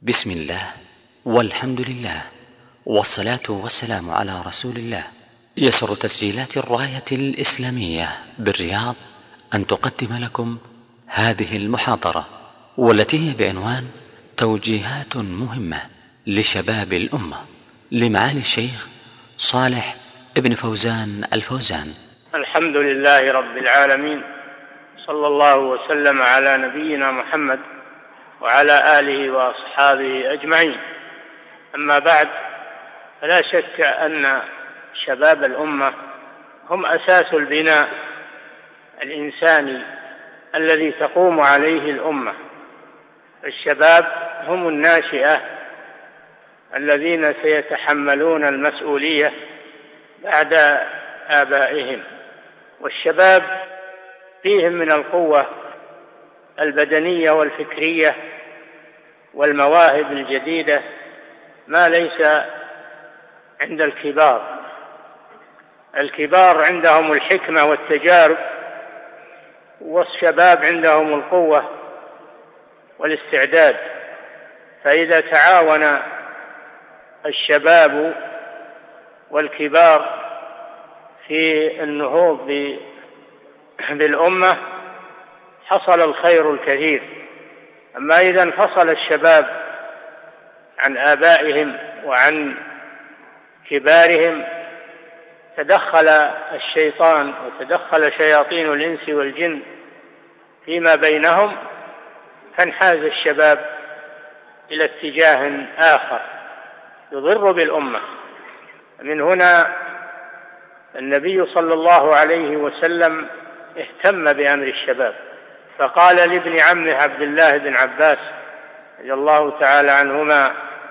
بسم الله والحمد لله والصلاة والسلام على رسول الله. يسر تسجيلات الراية الإسلامية بالرياض أن تقدم لكم هذه المحاضرة، والتي هي بعنوان توجيهات مهمة لشباب الأمة، لمعالي الشيخ صالح ابن فوزان الفوزان. الحمد لله رب العالمين، صلى الله وسلم على نبينا محمد وعلى آله وأصحابه أجمعين. أما بعد، فلا شك أن شباب الأمة هم أساس البناء الإنساني الذي تقوم عليه الأمة. الشباب هم الناشئة الذين سيتحملون المسؤولية بعد آبائهم، والشباب فيهم من القوة البدنية والفكرية والمواهب الجديدة ما ليس عند الكبار. الكبار عندهم الحكمة والتجارب، والشباب عندهم القوة والاستعداد. فإذا تعاون الشباب والكبار في النهوض بالأمة حصل الخير الكثير. أما إذا انفصل الشباب عن آبائهم وعن كبارهم، تدخل الشيطان وتدخل شياطين الإنس والجن فيما بينهم، فانحاز الشباب إلى اتجاه آخر يضر بالأمة. من هنا النبي صلى الله عليه وسلم اهتم بأمر الشباب، فقال لابن عمه عبد الله بن عباس رضي الله تعالى عنهما،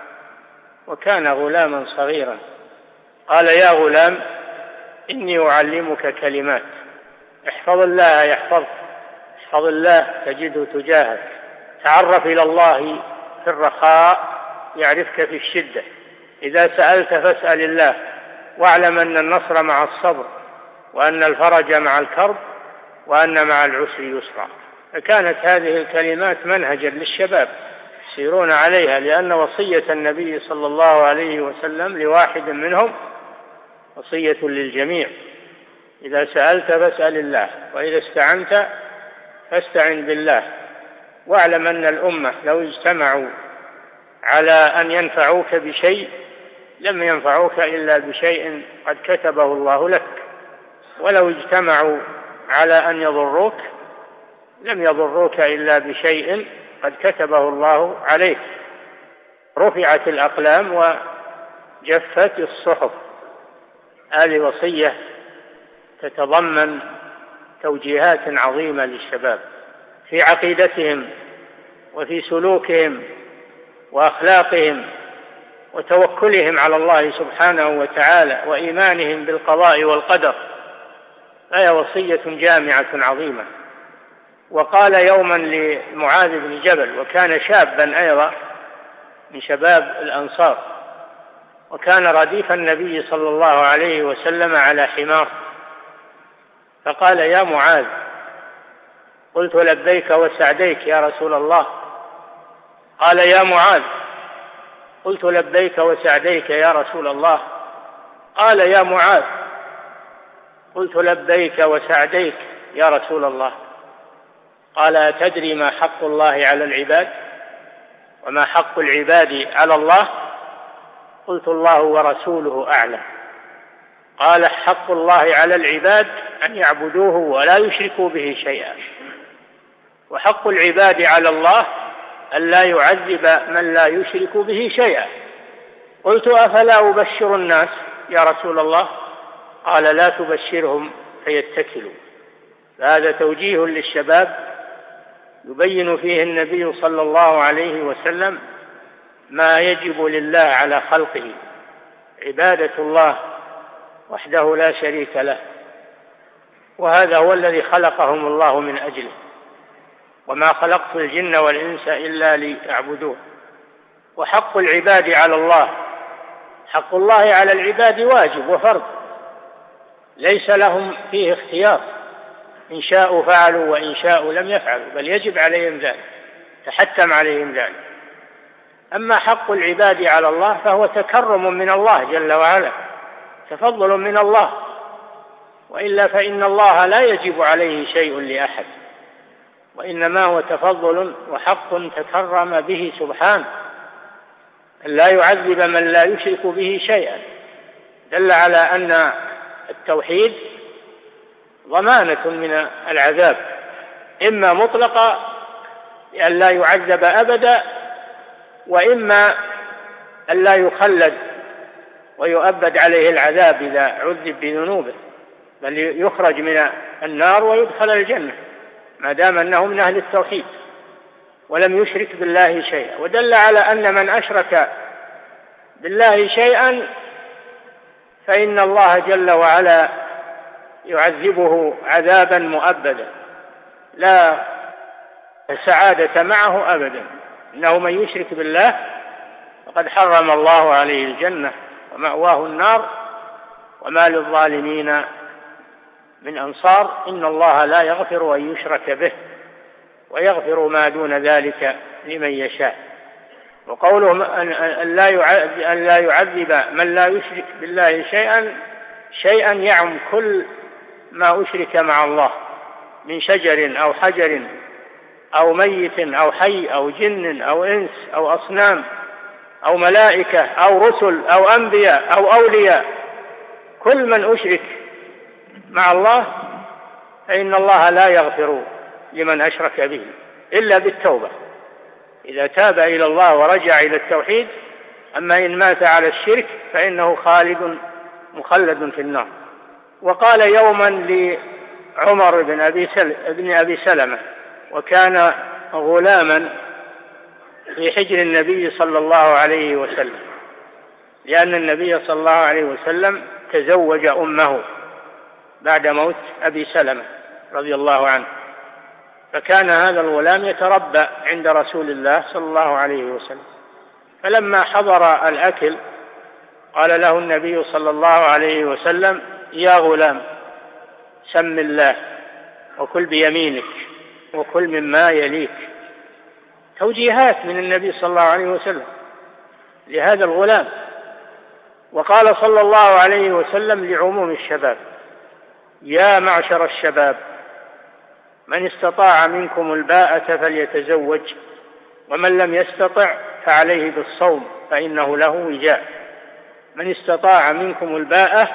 وكان غلاما صغيرا، قال: يا غلام، إني أعلمك كلمات، احفظ الله يحفظك، احفظ الله تجده تجاهك، تعرف إلى الله في الرخاء يعرفك في الشدة، إذا سألت فاسأل الله، واعلم أن النصر مع الصبر، وأن الفرج مع الكرب، وأن مع العسر يسرا. فكانت هذه الكلمات منهجا للشباب يسيرون عليها، لأن وصية النبي صلى الله عليه وسلم لواحد منهم وصية للجميع: إذا سألت فاسأل الله، وإذا استعنت فاستعن بالله، واعلم أن الأمة لو اجتمعوا على أن ينفعوك بشيء لم ينفعوك إلا بشيء قد كتبه الله لك، ولو اجتمعوا على أن يضروك لم يضروك إلا بشيء قد كتبه الله عليك. رفعت الأقلام وجفت الصحف. هذه وصية تتضمن توجيهات عظيمة للشباب في عقيدتهم وفي سلوكهم وأخلاقهم وتوكلهم على الله سبحانه وتعالى وإيمانهم بالقضاء والقدر. فهي وصية جامعة عظيمة. وقال يوما لمعاذ بن جبل، وكان شابا أيضا من شباب الأنصار، وكان رديف النبي صلى الله عليه وسلم على حمار، فقال: يا معاذ، قلت لبيك وسعديك يا رسول الله. قال: يا معاذ، قلت لبيك وسعديك يا رسول الله. قال: يا معاذ، قلت لبيك وسعديك يا رسول الله. قال: أتدري ما حق الله على العباد وما حق العباد على الله؟ قلت: الله ورسوله أعلم. قال: حق الله على العباد أن يعبدوه ولا يشركوا به شيئا، وحق العباد على الله أن لا يعذب من لا يشرك به شيئا. قلت: أفلا أبشر الناس يا رسول الله؟ قال: لا تبشرهم فيتكلوا. فهذا توجيه للشباب يبين فيه النبي صلى الله عليه وسلم ما يجب لله على خلقه: عبادة الله وحده لا شريك له، وهذا هو الذي خلقهم الله من أجله، وما خلقت الجن والإنس إلا ليعبدون. وحق العباد على الله، حق الله على العباد واجب وفرض، ليس لهم فيه اختيار، إن شاءوا فعلوا وإن شاءوا لم يفعلوا، بل يجب عليهم ذلك، تحتم عليهم ذلك. أما حق العباد على الله فهو تكرم من الله جل وعلا، تفضل من الله، وإلا فإن الله لا يجب عليه شيء لأحد، وإنما هو تفضل وحق تكرم به سبحانه، أن لا يعذب من لا يشرك به شيئا. دل على أن التوحيد ضمانة من العذاب، إما مطلقة لأن لا يعذب أبدا، وإما أن لا يخلد ويؤبد عليه العذاب إذا عذب بذنوبه، بل يخرج من النار ويدخل الجنة ما دام أنه من أهل التوحيد ولم يشرك بالله شيئا. ودل على أن من أشرك بالله شيئا فإن الله جل وعلا يعذبه عذابا مؤبدا لا سعادة معه أبدا، إنه من يشرك بالله فقد حرم الله عليه الجنة ومأواه النار وما للظالمين من أنصار. إن الله لا يغفر أن يشرك به ويغفر ما دون ذلك لمن يشاء. وقوله أن لا يعذب من لا يشرك بالله شيئا يعم كل ما أشرك مع الله من شجر أو حجر أو ميت أو حي أو جن أو إنس أو أصنام أو ملائكة أو رسل أو أنبياء أو أولياء، كل من أشرك مع الله فإن الله لا يغفر لمن أشرك به إلا بالتوبة، إذا تاب إلى الله ورجع إلى التوحيد. أما إن مات على الشرك فإنه مخلد في النار. وقال يوما لعمر بن أبي سلمة، وكان غلاما في حجر النبي صلى الله عليه وسلم، لأن النبي صلى الله عليه وسلم تزوج أمه بعد موت أبي سلمة رضي الله عنه، فكان هذا الغلام يتربى عند رسول الله صلى الله عليه وسلم. فلما حضر الأكل قال له النبي صلى الله عليه وسلم: يا غلام سم الله وكل بيمينك وكل مما يليك. توجيهات من النبي صلى الله عليه وسلم لهذا الغلام. وقال صلى الله عليه وسلم لعموم الشباب: يا معشر الشباب، من استطاع منكم الباءة فليتزوج، ومن لم يستطع فعليه بالصوم فإنه له وجاء. من استطاع منكم الباءة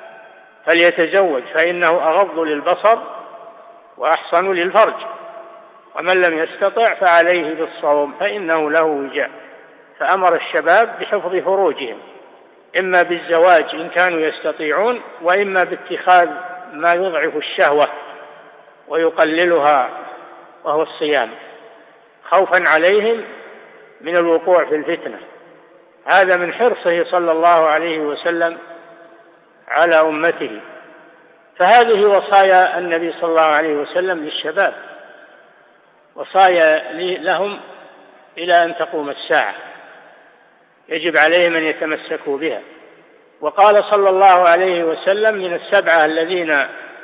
فليتزوج فإنه أغض للبصر وأحصن للفرج، ومن لم يستطع فعليه بالصوم فإنه له وجاء. فأمر الشباب بحفظ فروجهم، إما بالزواج إن كانوا يستطيعون، وإما باتخاذ ما يضعف الشهوة ويقللها وهو الصيام، خوفا عليهم من الوقوع في الفتنة. هذا من حرصه صلى الله عليه وسلم على أمته. فهذه وصايا النبي صلى الله عليه وسلم للشباب، وصايا لهم إلى أن تقوم الساعة، يجب عليهم أن يتمسكوا بها. وقال صلى الله عليه وسلم: من السبعة الذين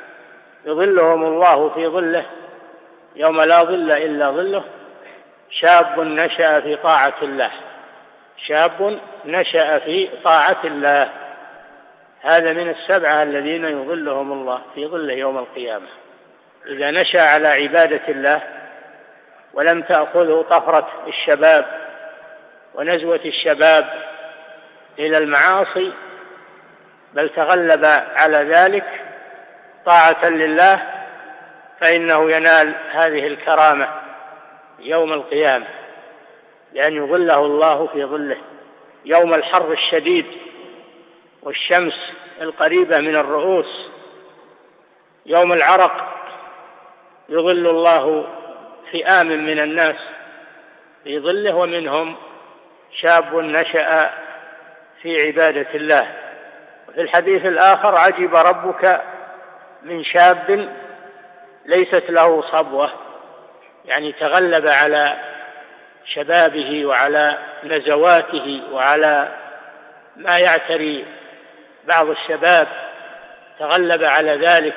يظلهم الله في ظله يوم لا ظل إلا ظله: شاب نشأ في طاعة الله. شاب نشأ في طاعة الله، هذا من السبعة الذين يظلهم الله في ظله يوم القيامة. إذا نشأ على عبادة الله ولم تأخذه طفرة الشباب ونزوة الشباب إلى المعاصي، بل تغلب على ذلك طاعة لله، فإنه ينال هذه الكرامة يوم القيامة، لأن يظله الله في ظله يوم الحر الشديد والشمس القريبة من الرؤوس، يوم العرق يظل الله فئام من الناس في ظله، ومنهم شاب نشأ في عبادة الله. وفي الحديث الآخر: عجب ربك من شاب ليست له صبوة، يعني تغلب على شبابه وعلى نزواته وعلى ما يعتري بعض الشباب، تغلب على ذلك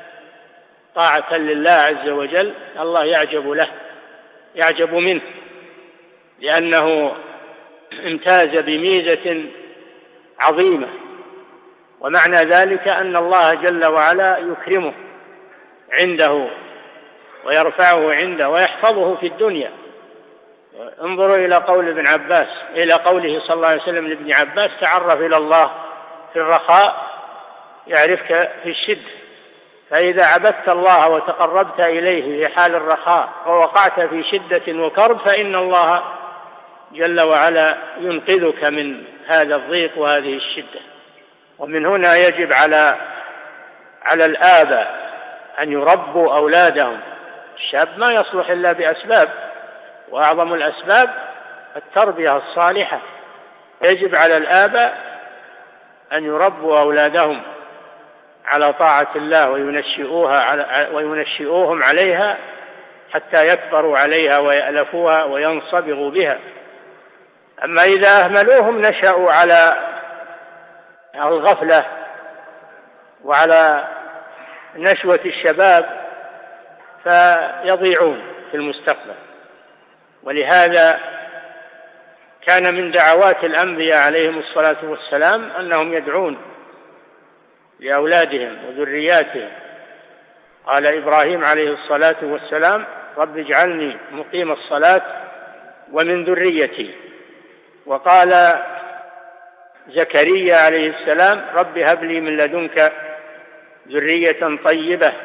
طاعة لله عز وجل. الله يعجب له، يعجب منه، لأنه امتاز بميزة عظيمة، ومعنى ذلك أن الله جل وعلا يكرمه عنده ويرفعه عنده ويحفظه في الدنيا. انظروا إلى قول ابن عباس، إلى قوله صلى الله عليه وسلم لابن عباس: تعرف إلى الله في الرخاء يعرفك في الشدة. فإذا عبدت الله وتقربت إليه في حال الرخاء ووقعت في شدة وكرب فإن الله جل وعلا ينقذك من هذا الضيق وهذه الشدة. ومن هنا يجب على الآباء أن يربوا أولادهم. الشاب ما يصلح إلا بأسباب، وأعظم الأسباب التربية الصالحة. يجب على الآباء أن يربوا أولادهم على طاعة الله وينشئوهم عليها حتى يكبروا عليها ويألفوها وينصبغوا بها. أما إذا أهملوهم نشأوا على الغفلة وعلى نشوة الشباب فيضيعون في المستقبل. ولهذا كان من دعوات الأنبياء عليهم الصلاة والسلام أنهم يدعون لأولادهم وذرياتهم. قال إبراهيم عليه الصلاة والسلام: رب اجعلني مقيم الصلاة ومن ذريتي. وقال زكريا عليه السلام: رب هب لي من لدنك ذرية طيبة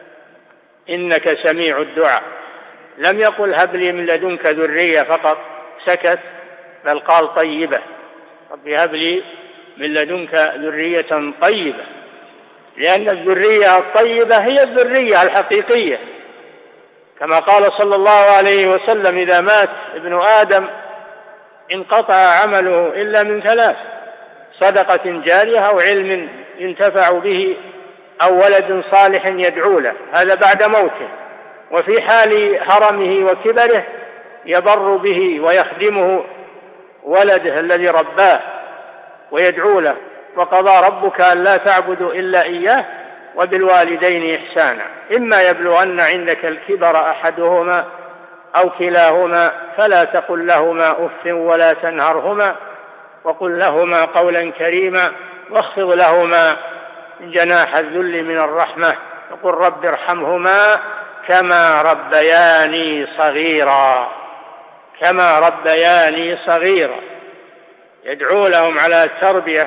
إنك سميع الدعاء. لم يقل هب لي من لدنك ذرية فقط سكت، بل قال طيبة. رب هب لي من لدنك ذرية طيبة، لأن الذرية الطيبة هي الذرية الحقيقية، كما قال صلى الله عليه وسلم: إذا مات ابن آدم انقطع عمله إلا من ثلاث: صدقة جارية أو علم ينتفع به أو ولد صالح يدعو له، هذا بعد موته. وفي حال هرمه وكبره يبر به ويخدمه ولده الذي رباه ويدعو له. وقضى ربك ألا تعبدوا إلا إياه وبالوالدين إحسانا إما يبلغن عندك الكبر أحدهما أو كلاهما فلا تقل لهما أف ولا تنهرهما وقل لهما قولا كريما واخفض لهما جناح الذل من الرحمة وقل رب ارحمهما كما ربياني صغيرا. كما ربياني صغيرا. يدعو لهم على التربية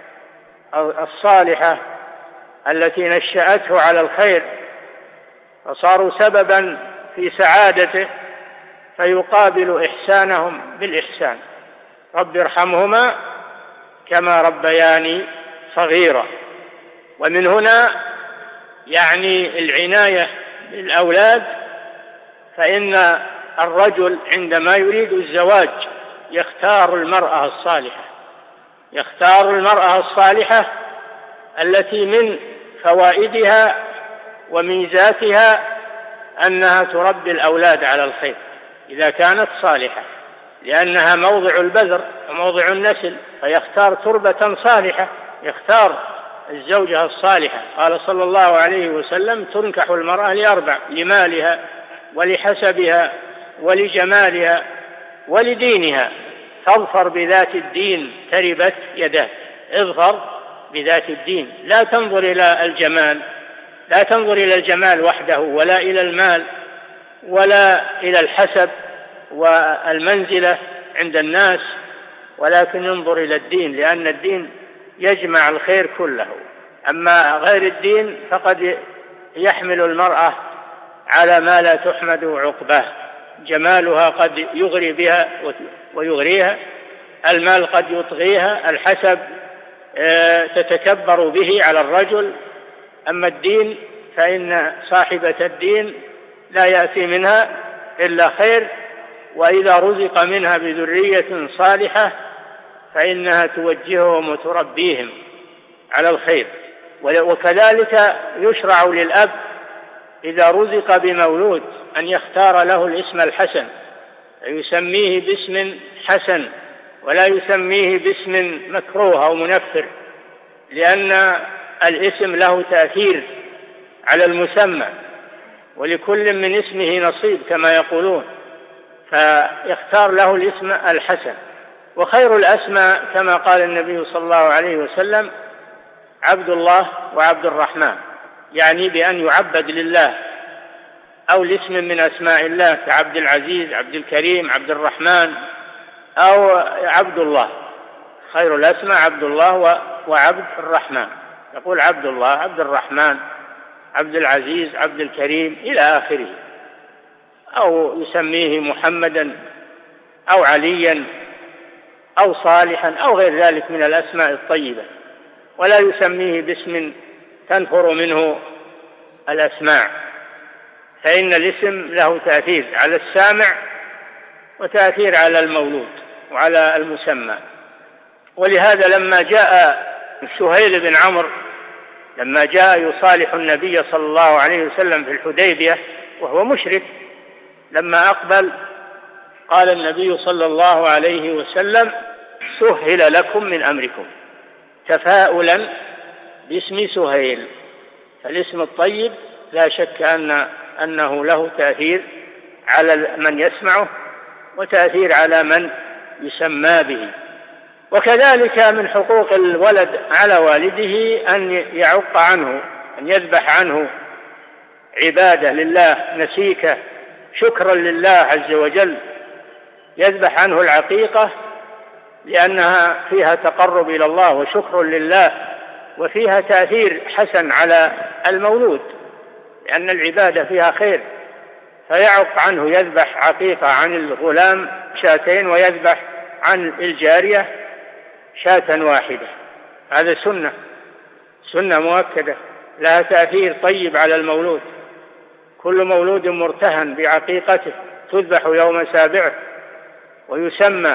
الصالحة التي نشأته على الخير فصاروا سببا في سعادته، فيقابل إحسانهم بالإحسان: رب ارحمهما كما ربياني صغيرا. ومن هنا يعني العناية بالأولاد، فإن الرجل عندما يريد الزواج يختار المرأة الصالحة، يختار المرأة الصالحة التي من فوائدها وميزاتها أنها تربي الأولاد على الخير إذا كانت صالحة، لأنها موضع البذر وموضع النسل، فيختار تربة صالحة، يختار الزوجة الصالحة. قال صلى الله عليه وسلم: تنكح المرأة لأربع: لمالها ولحسبها ولجمالها ولدينها، فاظفر بذات الدين تربت يداك. اظفر بذات الدين، لا تنظر إلى الجمال، لا تنظر إلى الجمال وحده ولا إلى المال ولا إلى الحسب والمنزلة عند الناس، ولكن انظر إلى الدين، لأن الدين يجمع الخير كله. أما غير الدين فقد يحمل المرأة على ما لا تحمد عقباه. جمالها قد يغري بها ويغريها، المال قد يطغيها، الحسب تتكبر به على الرجل. أما الدين فإن صاحبة الدين لا يأتي منها إلا خير، وإذا رزق منها بذرية صالحة فإنها توجههم وتربيهم على الخير. وكذلك يشرع للأب إذا رزق بمولود أن يختار له الاسم الحسن، يسميه باسم حسن ولا يسميه باسم مكروه أو منفر، لأن الاسم له تأثير على المسمى، ولكل من اسمه نصيب كما يقولون، فيختار له الاسم الحسن. وخير الأسماء كما قال النبي صلى الله عليه وسلم عبد الله وعبد الرحمن، يعني بأن يعبد لله أو لاسم من أسماء الله كعبد العزيز، عبد الكريم، عبد الرحمن، أو عبد الله. خير الأسماء عبد الله وعبد الرحمن، يقول عبد الله، عبد الرحمن، عبد العزيز، عبد الكريم إلى آخره، أو يسميه محمدا أو عليا أو صالحا أو غير ذلك من الأسماء الطيبة، ولا يسميه باسم تنفر منه الأسماع، فإن الاسم له تأثير على السامع وتأثير على المولود وعلى المسمى. ولهذا لما جاء سهيل بن عمرو لما جاء يصالح النبي صلى الله عليه وسلم في الحديبية وهو مشرك، لما أقبل قال النبي صلى الله عليه وسلم سهل لكم من أمركم، تفاؤلا باسم سهيل. فالاسم الطيب لا شك أنه له تأثير على من يسمعه وتأثير على من يسمى به. وكذلك من حقوق الولد على والده أن يعق عنه، أن يذبح عنه عبادة لله نسيكة شكرا لله عز وجل، يذبح عنه العقيقة لأنها فيها تقرب إلى الله وشكر لله، وفيها تأثير حسن على المولود لأن العبادة فيها خير، فيعق عنه، يذبح عقيقة عن الغلام شاتين ويذبح عن الجارية شاة واحدة. هذا سنة مؤكدة لها تأثير طيب على المولود. كل مولود مرتهن بعقيقته تذبح يوم سابعه ويسمى.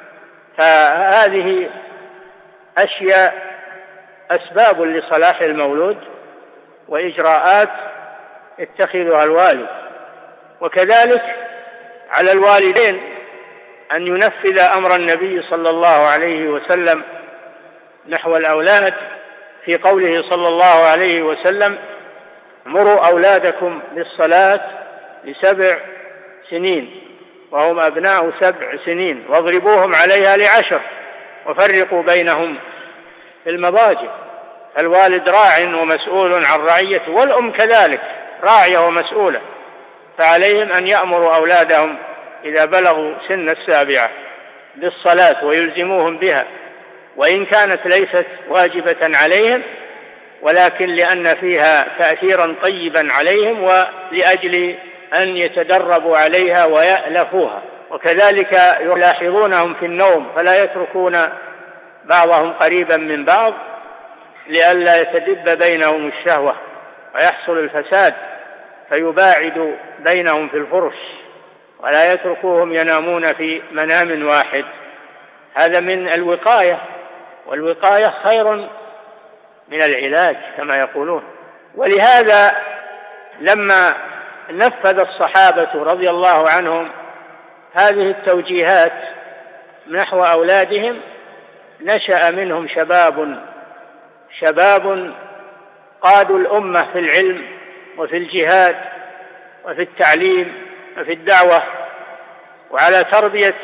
فهذه أشياء أسباب لصلاح المولود وإجراءات يتخذها الوالد. وكذلك على الوالدين أن ينفذ أمر النبي صلى الله عليه وسلم نحو الأولاد في قوله صلى الله عليه وسلم مروا أولادكم بالصلاة ل7 سنين وهم أبناء 7 سنين واضربوهم عليها ل10 وفرقوا بينهم في المضاجع. الوالد راع ومسؤول عن رعيته، والأم كذلك راعية ومسؤولة، فعليهم أن يأمروا أولادهم إذا بلغوا سن 7 بالصلاة ويلزموهم بها، وإن كانت ليست واجبة عليهم، ولكن لأن فيها تأثيرا طيبا عليهم ولأجل أن يتدربوا عليها ويألفوها. وكذلك يلاحظونهم في النوم فلا يتركون بعضهم قريبا من بعض لئلا يتدب بينهم الشهوة ويحصل الفساد، فيباعد بينهم في الفرش ولا يتركوهم ينامون في منام واحد. هذا من الوقاية، والوقاية خير من العلاج كما يقولون. ولهذا لما نفذ الصحابة رضي الله عنهم هذه التوجيهات نحو أولادهم نشأ منهم شباب قادوا الأمة في العلم وفي الجهاد وفي التعليم وفي الدعوة وعلى تربية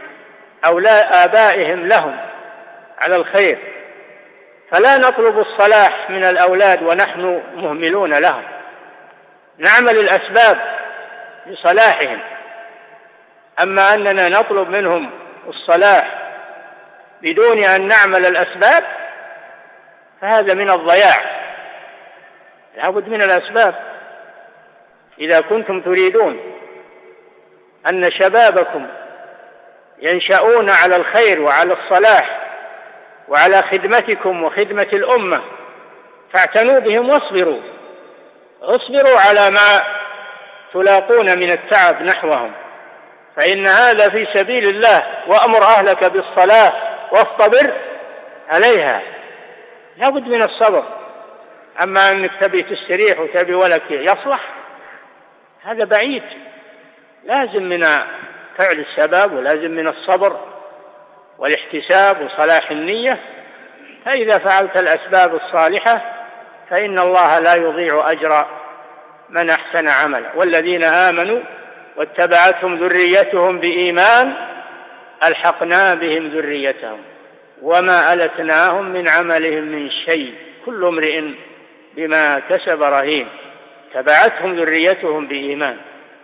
آبائهم لهم على الخير. فلا نطلب الصلاح من الأولاد ونحن مهملون لهم، نعمل الأسباب لصلاحهم. أما أننا نطلب منهم الصلاح بدون أن نعمل الأسباب فهذا من الضياع. لابد من الأسباب. إذا كنتم تريدون أن شبابكم ينشأون على الخير وعلى الصلاح وعلى خدمتكم وخدمة الأمة فاعتنوا بهم واصبروا على ما تلاقون من التعب نحوهم، فإن هذا في سبيل الله. وأمر أهلك بالصلاة واصطبر عليها. لابد من الصبر. أما أنك تبي تستريح وتبي ولك يصلح هذا بعيد. لازم من فعل السبب ولازم من الصبر والاحتساب وصلاح النية. فإذا فعلت الأسباب الصالحة فإن الله لا يضيع أجر من أحسن عملا. والذين آمنوا واتبعتهم ذريتهم بإيمان ألحقنا بهم ذريتهم وما ألتناهم من عملهم من شيء كل امرئ بما كسب رهين. تبعتهم ذريتهم بإيمان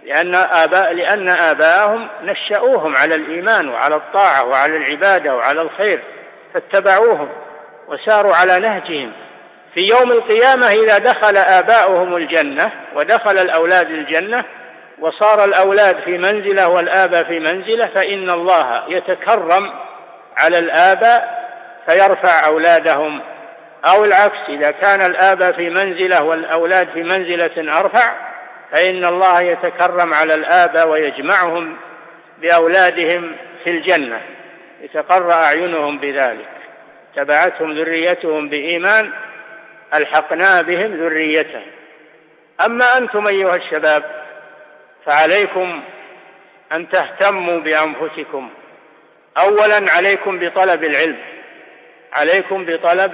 لأن آباءهم نشأوهم على الإيمان وعلى الطاعة وعلى العبادة وعلى الخير، فاتبعوهم وساروا على نهجهم. في يوم القيامة إذا دخل آباؤهم الجنة ودخل الأولاد الجنة وصار الأولاد في منزلة والآباء في منزلة، فإن الله يتكرم على الآباء فيرفع أولادهم، أو العكس، إذا كان الآباء في منزلة والأولاد في منزلة أرفع فإن الله يتكرم على الآباء ويجمعهم بأولادهم في الجنة يتقر أعينهم بذلك. تبعتهم ذريتهم بإيمان ألحقنا بهم ذريتهم. أما أنتم أيها الشباب فعليكم أن تهتموا بأنفسكم. أولا عليكم بطلب العلم، عليكم بطلب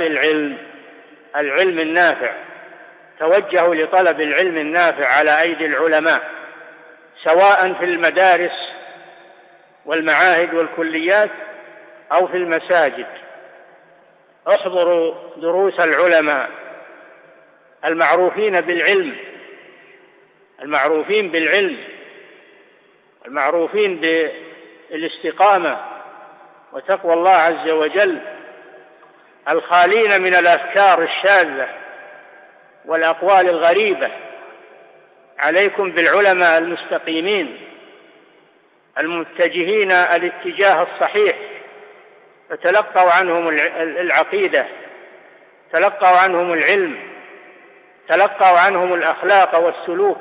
العلم النافع. توجهوا لطلب العلم النافع على أيدي العلماء، سواء في المدارس والمعاهد والكليات أو في المساجد. احضروا دروس العلماء المعروفين بالعلم، المعروفين بالعلم، المعروفين بالاستقامة وتقوى الله عز وجل، الخالين من الأفكار الشاذة والأقوال الغريبة. عليكم بالعلماء المستقيمين المتجهين الاتجاه الصحيح، فتلقوا عنهم العقيدة، تلقوا عنهم العلم، تلقوا عنهم الأخلاق والسلوك،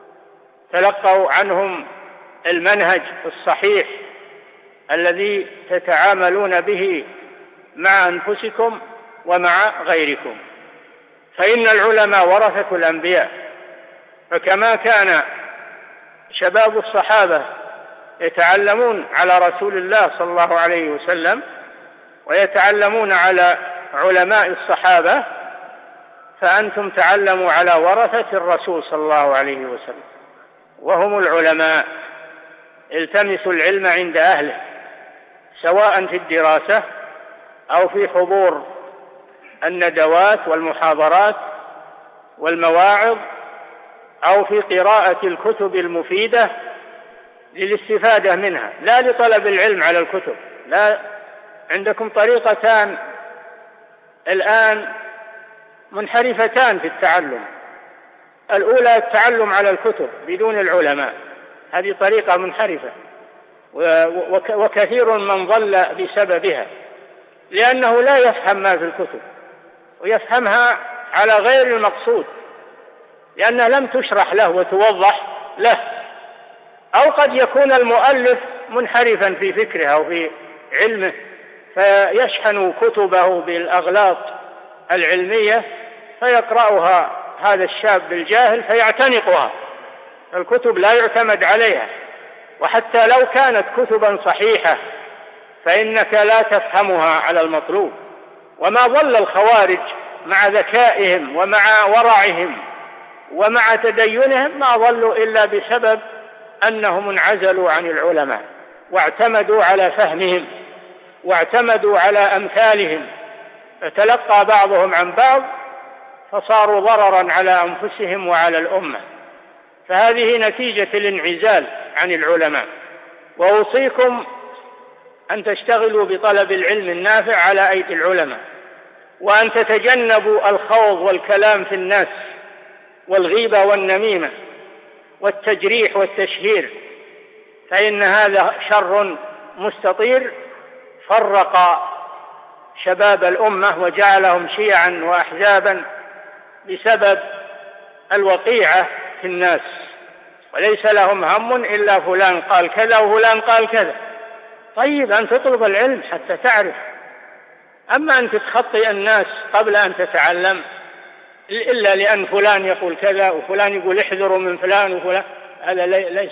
تلقوا عنهم المنهج الصحيح الذي تتعاملون به مع أنفسكم ومع غيركم. فإن العلماء ورثة الأنبياء، فكما كان شباب الصحابة يتعلمون على رسول الله صلى الله عليه وسلم ويتعلمون على علماء الصحابة، فأنتم تعلموا على ورثة الرسول صلى الله عليه وسلم وهم العلماء. التمسوا العلم عند أهله، سواء في الدراسة أو في حضور الندوات والمحاضرات والمواعظ أو في قراءة الكتب المفيدة للاستفادة منها، لا لطلب العلم على الكتب. لا، عندكم طريقتان الآن منحرفتان في التعلم. الأولى التعلم على الكتب بدون العلماء، هذه طريقة منحرفة، وكثير من ضل بسببها، لأنه لا يفهم ما في الكتب ويفهمها على غير المقصود، لأنها لم تشرح له وتوضح له. أو قد يكون المؤلف منحرفا في فكره أو في علمه فيشحن كتبه بالأغلاط العلمية فيقرأها هذا الشاب الجاهل فيعتنقها. الكتب لا يعتمد عليها، وحتى لو كانت كتبا صحيحة فإنك لا تفهمها على المطلوب. وما ضل الخوارج مع ذكائهم ومع ورعهم ومع تدينهم ما ضلوا إلا بسبب أنهم انعزلوا عن العلماء واعتمدوا على فهمهم واعتمدوا على أمثالهم، فتلقى بعضهم عن بعض فصاروا ضررا على أنفسهم وعلى الأمة. فهذه نتيجة الانعزال عن العلماء. وأوصيكم أن تشتغلوا بطلب العلم النافع على أيدي العلماء، وأن تتجنبوا الخوض والكلام في الناس والغيبة والنميمة والتجريح والتشهير، فإن هذا شر مستطير فرق شباب الأمة وجعلهم شيعا وأحزابا بسبب الوقيعة في الناس، وليس لهم هم إلا فلان قال كذا وفلان قال كذا. طيب أن تطلب العلم حتى تعرف، أما أن تتخطي الناس قبل أن تتعلم إلا لأن فلان يقول كذا وفلان يقول احذروا من فلان وفلان، هذا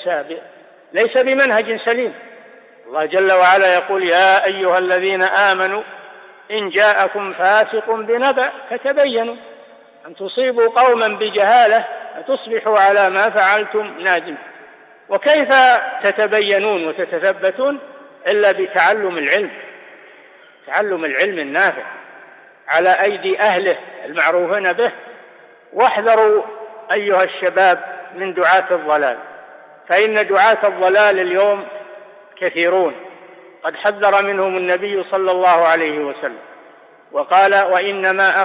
ليس بمنهج سليم. الله جل وعلا يقول يا أيها الذين آمنوا إن جاءكم فاسق بنبأ فتبينوا أن تصيبوا قوما بجهالة فتصبحوا على ما فعلتم نادمين. وكيف تتبينون وتتثبتون؟ إلا بتعلم العلم، تعلم العلم النافع على أيدي أهله المعروفين به. واحذروا أيها الشباب من دعاة الضلال، فإن دعاة الضلال اليوم كثيرون، قد حذر منهم النبي صلى الله عليه وسلم وقال: وإنما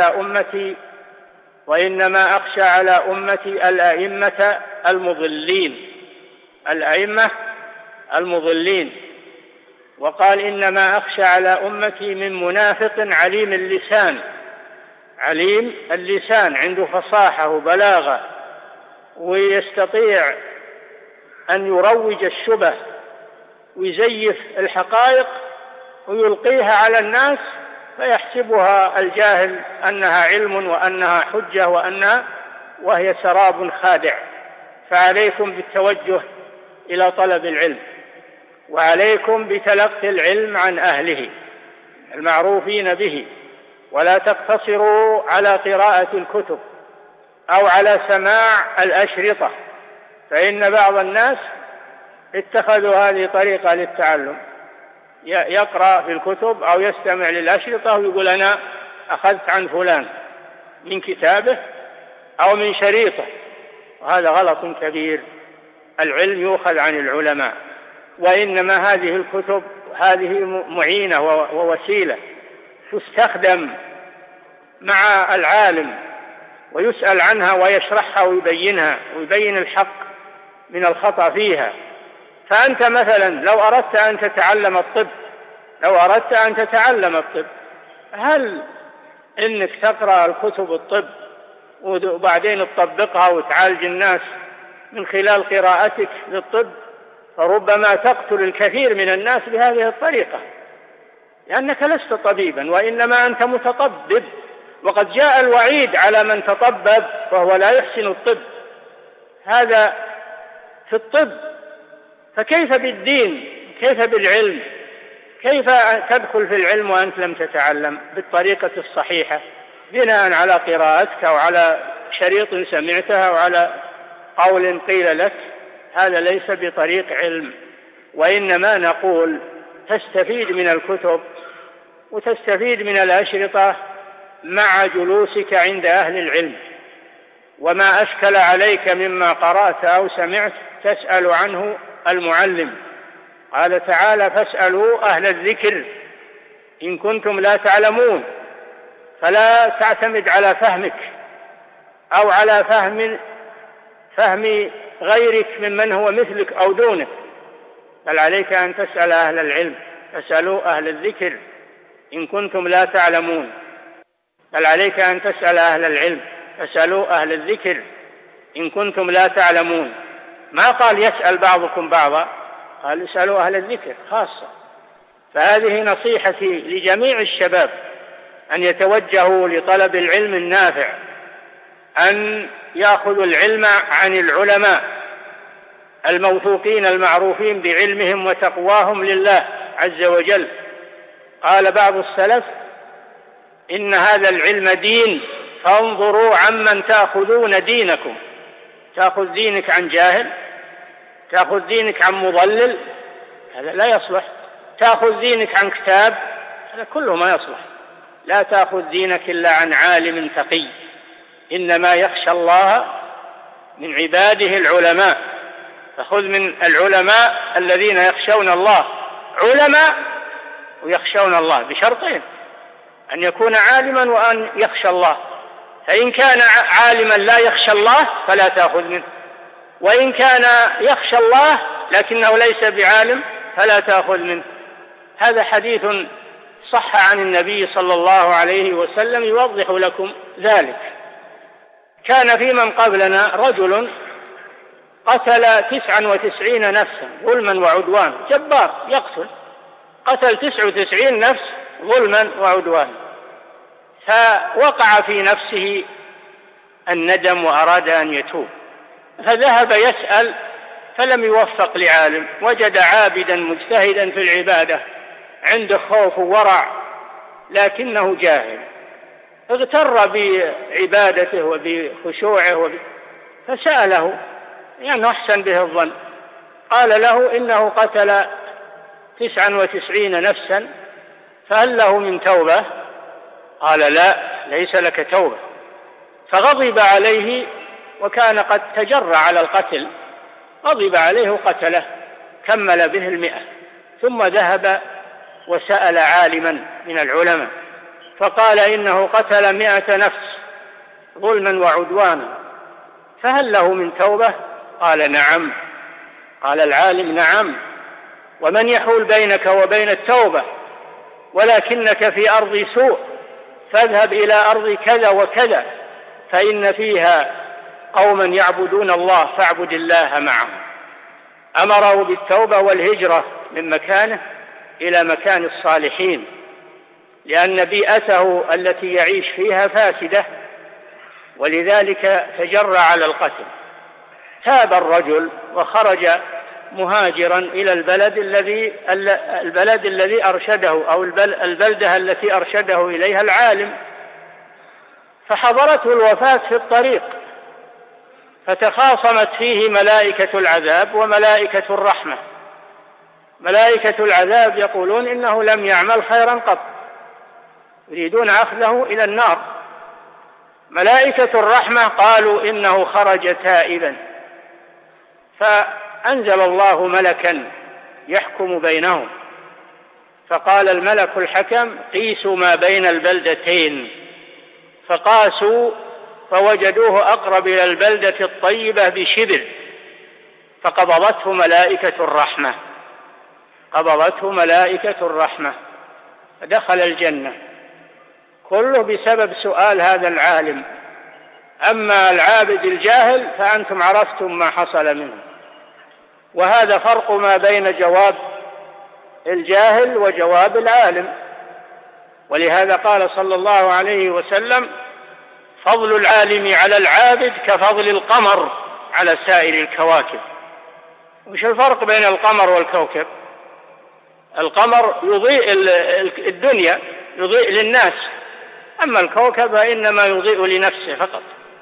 أخشى على أمتي الأئمة المضلين. وقال: إنما أخشى على أمتي من منافق عليم اللسان عنده فصاحة وبلاغة، ويستطيع أن يروج الشبه ويزيف الحقائق ويلقيها على الناس، فيحسبها الجاهل أنها علم وأنها حجة وهي سراب خادع. فعليكم بالتوجه إلى طلب العلم، وعليكم بتلقي العلم عن أهله المعروفين به، ولا تقتصروا على قراءة الكتب أو على سماع الأشرطة، فإن بعض الناس اتخذوا هذه طريقة للتعلم، يقرأ في الكتب أو يستمع للأشرطة ويقول: أنا أخذت عن فلان من كتابه أو من شريطه، وهذا غلط كبير. العلم يؤخذ عن العلماء، وإنما هذه الكتب هذه معينة ووسيلة تستخدم مع العالم، ويسأل عنها ويشرحها ويبينها ويبين الحق من الخطأ فيها. فأنت مثلا لو أردت أن تتعلم الطب، هل إنك تقرأ الكتب الطب وبعدين تطبقها وتعالج الناس من خلال قراءتك للطب؟ فربما تقتل الكثير من الناس بهذه الطريقة، لأنك لست طبيبا وإنما أنت متطبب، وقد جاء الوعيد على من تطبب وهو لا يحسن الطب. هذا في الطب، فكيف بالدين؟ كيف بالعلم؟ كيف تدخل في العلم وأنت لم تتعلم بالطريقة الصحيحة بناء على قراءتك أو على شريط سمعتها أو على قول قيل لك؟ هذا ليس بطريق علم. وإنما نقول تستفيد من الكتب وتستفيد من الأشرطة مع جلوسك عند أهل العلم، وما أشكل عليك مما قرأت أو سمعت تسأل عنه المعلم. قال تعالى: فاسألوا أهل الذكر إن كنتم لا تعلمون. فلا تعتمد على فهمك أو على فهم غيرك ممن هو مثلك أو دونك، بل عليك أن تسأل أهل العلم. فاسألوا أهل الذكر إن كنتم لا تعلمون، بل عليك أن تسأل أهل العلم. فاسألوا أهل الذكر إن كنتم لا تعلمون. ما قال يسأل بعضكم بعضا، قال اسألوا أهل الذكر خاصة. فهذه نصيحتي لجميع الشباب، أن يتوجهوا لطلب العلم النافع، أن يأخذوا العلم عن العلماء الموثوقين المعروفين بعلمهم وتقواهم لله عز وجل. قال بعض السلف: إن هذا العلم دين، فانظروا عمن تأخذون دينكم. تأخذ دينك عن جاهل، تأخذ دينك عن مضلل، هذا لا يصلح. تأخذ دينك عن كتاب، هذا كله ما يصلح. لا تأخذ دينك إلا عن عالم تقي. إنما يخشى الله من عباده العلماء. فخذ من العلماء الذين يخشون الله، علماء ويخشون الله، بشرطين: أن يكون عالما وأن يخشى الله. فإن كان عالما لا يخشى الله فلا تأخذ منه، وإن كان يخشى الله لكنه ليس بعالم فلا تأخذ منه. هذا حديث صح عن النبي صلى الله عليه وسلم يوضح لكم ذلك. كان في من قبلنا رجل قتل 99 نفسا ظلما وعدوانا، جبار يقتل، قتل 99 نفس ظلما وعدوانا، فوقع في نفسه الندم وأراد أن يتوب، فذهب يسأل فلم يوفق لعالم، وجد عابدا مجتهدا في العبادة عنده خوف وورع لكنه جاهل، اغتر بعبادته وبخشوعه فسأله لأنه أحسن به الظن، قال له: إنه قتل 99 نفسا فهل له من توبة؟ قال لا، ليس لك توبة. فغضب عليه، وكان قد تجرى على القتل، غضب عليه وقتله، كمل به 100. ثم ذهب وسأل عالما من العلماء فقال إنه قتل 100 نفس ظلما وعدوانا، فهل له من توبة؟ قال نعم. قال العالم نعم، ومن يحول بينك وبين التوبة؟ ولكنك في أرض سوء، فاذهب إلى أرض كذا وكذا فإن فيها قوما يعبدون الله فاعبد الله معهم. أمره بالتوبة والهجرة من مكانه إلى مكان الصالحين، لأن بيئته التي يعيش فيها فاسدة، ولذلك تجرى على القتل. تاب الرجل وخرج مهاجرا إلى البلد الذي أرشده، أو البلدة التي أرشده إليها العالم، فحضرته الوفاة في الطريق، فتخاصمت فيه ملائكة العذاب وملائكة الرحمة. ملائكة العذاب يقولون إنه لم يعمل خيرا قط، يريدون أخذه إلى النار. ملائكة الرحمة قالوا إنه خرج تائبا، فأنزل الله ملكا يحكم بينهم، فقال الملك الحكم قيسوا ما بين البلدتين، فقاسوا فوجدوه أقرب إلى البلدة الطيبة بشبر، فقبضته ملائكة الرحمة، قبضته ملائكة الرحمة فدخل الجنة، كله بسبب سؤال هذا العالم. أما العابد الجاهل فأنتم عرفتم ما حصل منه. وهذا فرق ما بين جواب الجاهل وجواب العالم. ولهذا قال صلى الله عليه وسلم فضل العالم على العابد كفضل القمر على سائر الكواكب. وش الفرق بين القمر والكوكب؟ القمر يضيء الدنيا، يضيء للناس، أما الكوكب فإنما يضيء لنفسه فقط.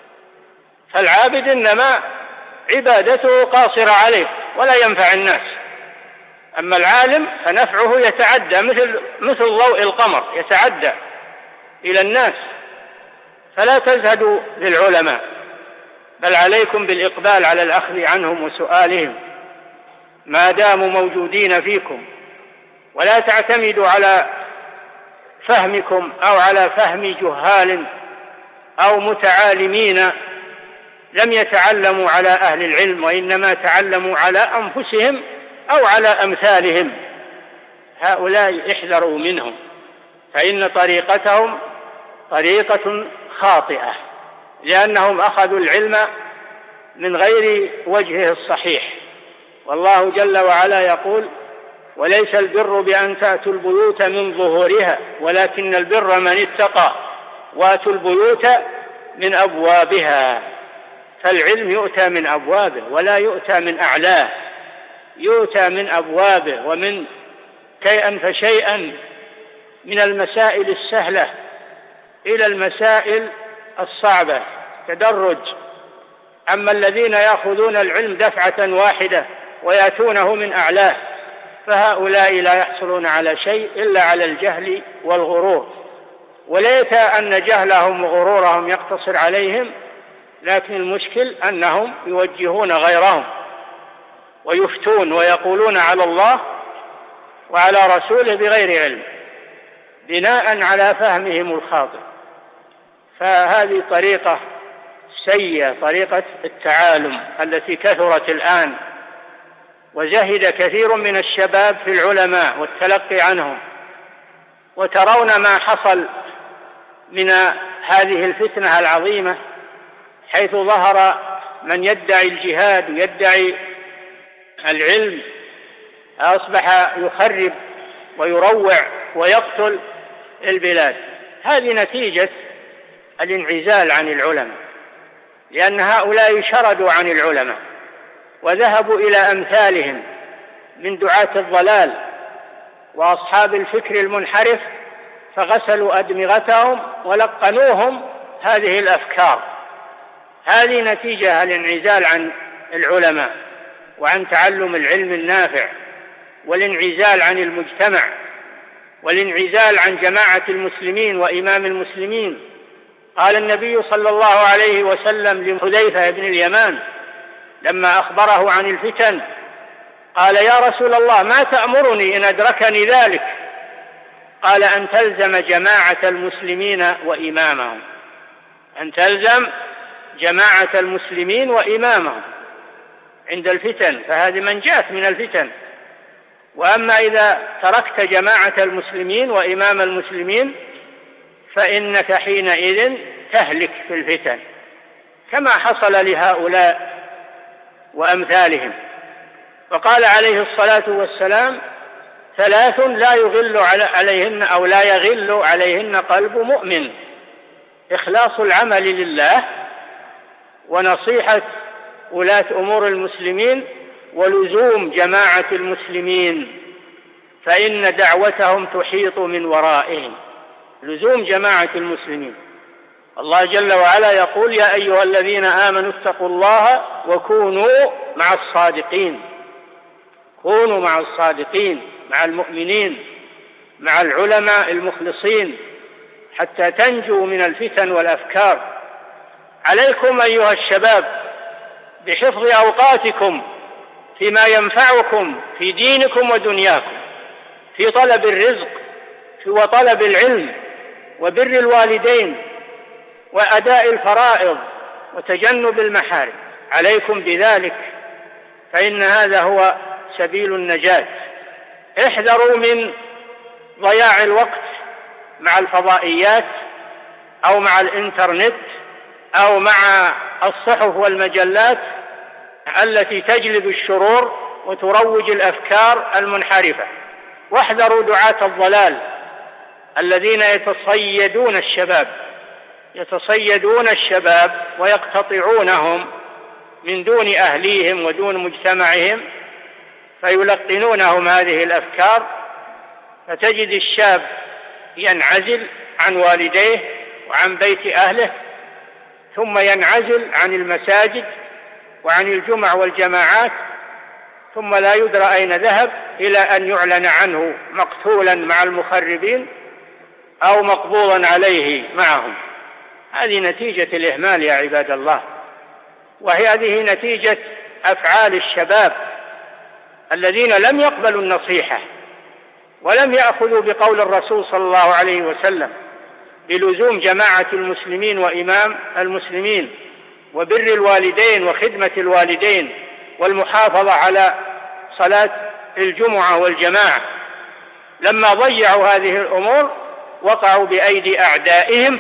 فالعابد إنما عبادته قاصرة عليه ولا ينفع الناس، أما العالم فنفعه يتعدى مثل ضوء القمر، يتعدى إلى الناس. فلا تزهدوا بالعلماء، بل عليكم بالإقبال على الأخذ عنهم وسؤالهم ما داموا موجودين فيكم، ولا تعتمدوا على فهمكم أو على فهم جهال أو متعالمين لم يتعلموا على أهل العلم، وإنما تعلموا على أنفسهم أو على أمثالهم. هؤلاء احذروا منهم، فإن طريقتهم طريقة خاطئة، لأنهم أخذوا العلم من غير وجهه الصحيح. والله جل وعلا يقول وليس البر بأن تأتوا البيوت من ظهورها ولكن البر من اتقى وأتوا البيوت من أبوابها. فالعلم يؤتى من أبوابه ولا يؤتى من أعلاه، يؤتى من أبوابه، ومن شيئا فشيئا، من المسائل السهلة إلى المسائل الصعبة، تدرج. أما الذين يأخذون العلم دفعة واحدة ويأتونه من أعلاه فهؤلاء لا يحصلون على شيء إلا على الجهل والغرور. وليت أن جهلهم وغرورهم يقتصر عليهم، لكن المشكل أنهم يوجهون غيرهم ويفتون ويقولون على الله وعلى رسوله بغير علم بناء على فهمهم الخاطئ. فهذه طريقة سيئة، طريقة التعالم التي كثرت الآن، وزهد كثير من الشباب في العلماء والتلقي عنهم. وترون ما حصل من هذه الفتنة العظيمة، حيث ظهر من يدعي الجهاد ويدعي العلم، أصبح يخرب ويروع ويقتل البلاد. هذه نتيجة الانعزال عن العلماء، لأن هؤلاء شردوا عن العلماء وذهبوا إلى أمثالهم من دعاة الضلال وأصحاب الفكر المنحرف، فغسلوا أدمغتهم ولقنوهم هذه الأفكار. هذه نتيجة الانعزال عن العلماء وعن تعلم العلم النافع والانعزال عن المجتمع والانعزال عن جماعة المسلمين وإمام المسلمين. قال النبي صلى الله عليه وسلم لحذيفة بن اليمان لما أخبره عن الفتن، قال: يا رسول الله، ما تأمرني إن أدركني ذلك؟ قال: أن تلزم جماعة المسلمين وإمامهم، أن تلزم جماعة المسلمين وإمامهم عند الفتن، فهذه منجاة من الفتن. وأما إذا تركت جماعة المسلمين وإمام المسلمين فإنك حينئذ تهلك في الفتن، كما حصل لهؤلاء وأمثالهم. فقال عليه الصلاة والسلام: 3 لا يغل عليهن أو لا يغل عليهن قلب مؤمن: إخلاص العمل لله، ونصيحة ولاة أمور المسلمين، ولزوم جماعة المسلمين، فإن دعوتهم تحيط من ورائهم. لزوم جماعة المسلمين. الله جل وعلا يقول: يا أيها الذين آمنوا اتقوا الله وكونوا مع الصادقين. كونوا مع الصادقين، مع المؤمنين، مع العلماء المخلصين، حتى تنجوا من الفتن والأفكار. عليكم أيها الشباب بحفظ أوقاتكم فيما ينفعكم في دينكم ودنياكم، في طلب الرزق وطلب العلم وبر الوالدين وأداء الفرائض وتجنب المحارم. عليكم بذلك، فإن هذا هو سبيل النجاة. احذروا من ضياع الوقت مع الفضائيات أو مع الإنترنت أو مع الصحف والمجلات التي تجلب الشرور وتروج الأفكار المنحرفة. واحذروا دعاة الضلال الذين يتصيدون الشباب ويقتطعونهم من دون أهليهم ودون مجتمعهم، فيلقنونهم هذه الأفكار، فتجد الشاب ينعزل عن والديه وعن بيت أهله، ثم ينعزل عن المساجد وعن الجمع والجماعات، ثم لا يدرى أين ذهب، إلى أن يعلن عنه مقتولا مع المخربين أو مقبوضا عليه معهم. هذه نتيجة الإهمال يا عباد الله، وهذه نتيجة أفعال الشباب الذين لم يقبلوا النصيحة ولم يأخذوا بقول الرسول صلى الله عليه وسلم بلزوم جماعة المسلمين وإمام المسلمين وبر الوالدين وخدمة الوالدين والمحافظة على صلاة الجمعة والجماعة. لما ضيعوا هذه الأمور وقعوا بأيدي أعدائهم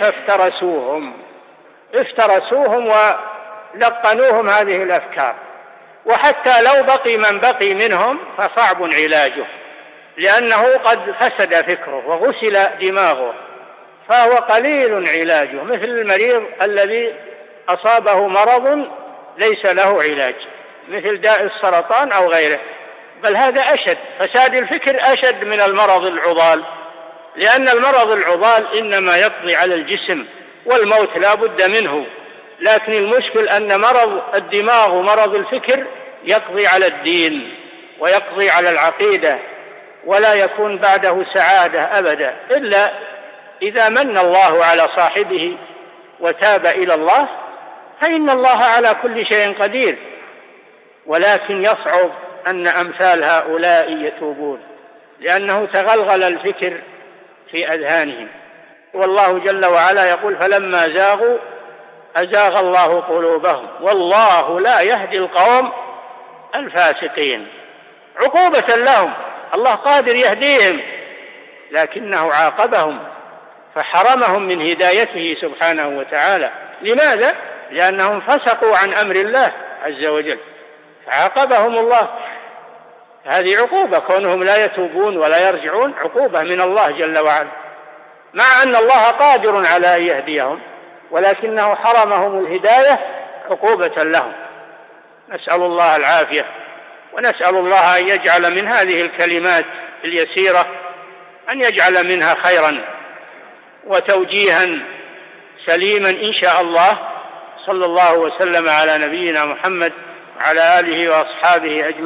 افترسوهم ولقنوهم هذه الأفكار. وحتى لو بقي من بقي منهم فصعب علاجه، لأنه قد فسد فكره وغسل دماغه، فهو قليل علاجه، مثل المريض الذي أصابه مرض ليس له علاج، مثل داء السرطان أو غيره. بل هذا أشد، فساد الفكر أشد من المرض العضال، لأن المرض العضال إنما يقضي على الجسم والموت لا بد منه، لكن المشكل أن مرض الدماغ ومرض الفكر يقضي على الدين ويقضي على العقيدة، ولا يكون بعده سعادة أبدا إلا إذا من الله على صاحبه وتاب إلى الله، فإن الله على كل شيء قدير. ولكن يصعب أن أمثال هؤلاء يتوبون، لأنه تغلغل الفكر في أذهانهم. والله جل وعلا يقول: فلما زاغوا أزاغ الله قلوبهم والله لا يهدي القوم الفاسقين. عقوبة لهم، الله قادر يهديهم، لكنه عاقبهم فحرمهم من هدايته سبحانه وتعالى. لماذا؟ لأنهم فسقوا عن أمر الله عز وجل، فعاقبهم الله. هذه عقوبة، كونهم لا يتوبون ولا يرجعون عقوبة من الله جل وعلا، مع أن الله قادر على أن يهديهم، ولكنه حرمهم الهداية عقوبة لهم. نسأل الله العافية، ونسأل الله أن يجعل من هذه الكلمات اليسيرة أن يجعل منها خيرا وتوجيها سليما إن شاء الله. صلى الله وسلم على نبينا محمد وعلى آله وأصحابه أجمعين.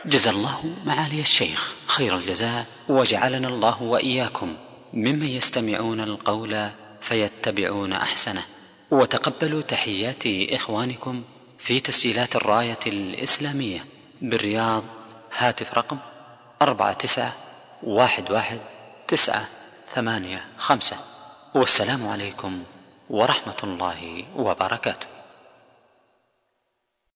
جزا الله معالي الشيخ خير الجزاء، وجعلنا الله وإياكم ممن يستمعون القول فيتبعون أحسنه. وتقبلوا تحيات إخوانكم في تسجيلات الراية الإسلامية بالرياض، هاتف رقم 49111985. والسلام عليكم ورحمة الله وبركاته.